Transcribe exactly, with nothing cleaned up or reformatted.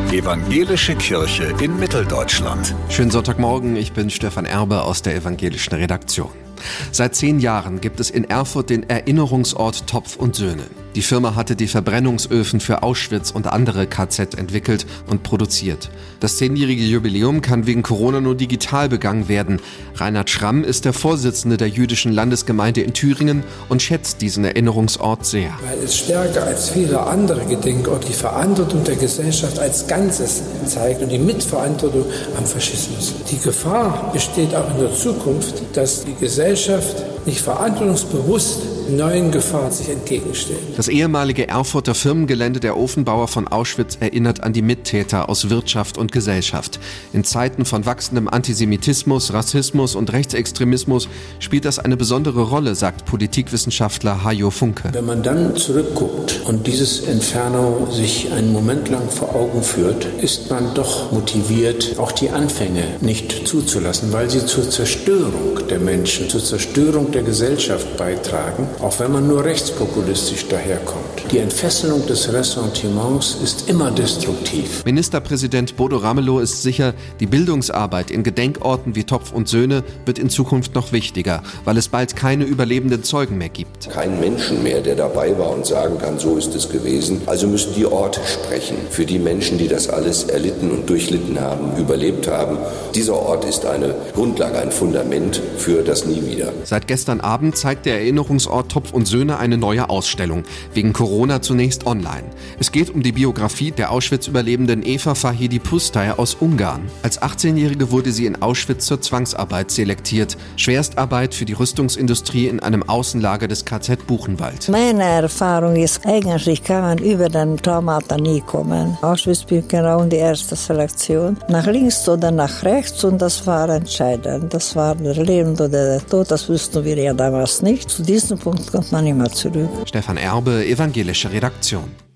Evangelische Kirche in Mitteldeutschland. Schönen Sonntagmorgen, ich bin Stefan Erbe aus der evangelischen Redaktion. Seit zehn Jahren gibt es in Erfurt den Erinnerungsort Topf und Söhne. Die Firma hatte die Verbrennungsöfen für Auschwitz und andere K Z entwickelt und produziert. Das zehnjährige Jubiläum kann wegen Corona nur digital begangen werden. Reinhard Schramm ist der Vorsitzende der jüdischen Landesgemeinde in Thüringen und schätzt diesen Erinnerungsort sehr. Weil es stärker als viele andere Gedenkorte die Verantwortung der Gesellschaft als Ganzes zeigt und die Mitverantwortung am Faschismus. Die Gefahr besteht auch in der Zukunft, dass die Gesellschaft nicht verantwortungsbewusst neuen Gefahren sich entgegenstellt. Das ehemalige Erfurter Firmengelände der Ofenbauer von Auschwitz erinnert an die Mittäter aus Wirtschaft und Gesellschaft. In Zeiten von wachsendem Antisemitismus, Rassismus und Rechtsextremismus spielt das eine besondere Rolle, sagt Politikwissenschaftler Hajo Funke. Wenn man dann zurückguckt und dieses Inferno sich einen Moment lang vor Augen führt, ist man doch motiviert, auch die Anfänge nicht zuzulassen, weil sie zur Zerstörung der Menschen, zur Zerstörung der Gesellschaft beitragen, auch wenn man nur rechtspopulistisch daherkommt. Die Entfesselung des Ressentiments ist immer destruktiv. Ministerpräsident Bodo Ramelow ist sicher, die Bildungsarbeit in Gedenkorten wie Topf und Söhne wird in Zukunft noch wichtiger, weil es bald keine überlebenden Zeugen mehr gibt. Kein Menschen mehr, der dabei war und sagen kann, so ist es gewesen. Also müssen die Orte sprechen für die Menschen, die das alles erlitten und durchlitten haben, überlebt haben. Dieser Ort ist eine Grundlage, ein Fundament für das Nie wieder. Seit gestern Abend zeigt der Erinnerungsort Topf und Söhne eine neue Ausstellung, wegen Corona zunächst online. Es geht um die Biografie der Auschwitz-Überlebenden Eva Fahidi Pusztai aus Ungarn. Als achtzehnjährige wurde sie in Auschwitz zur Zwangsarbeit selektiert. Schwerstarbeit für die Rüstungsindustrie in einem Außenlager des K Z Buchenwald. Meine Erfahrung ist, eigentlich kann man über den Traumata nie kommen. Auschwitz-Birkenau die erste Selektion. Nach links oder nach rechts, und das war entscheidend. Das war der Leben oder der Tod, das wussten wir ja damals nicht. Zu diesem Punkt kommt man immer zurück. Stefan Erbe, evangelische Redaktion.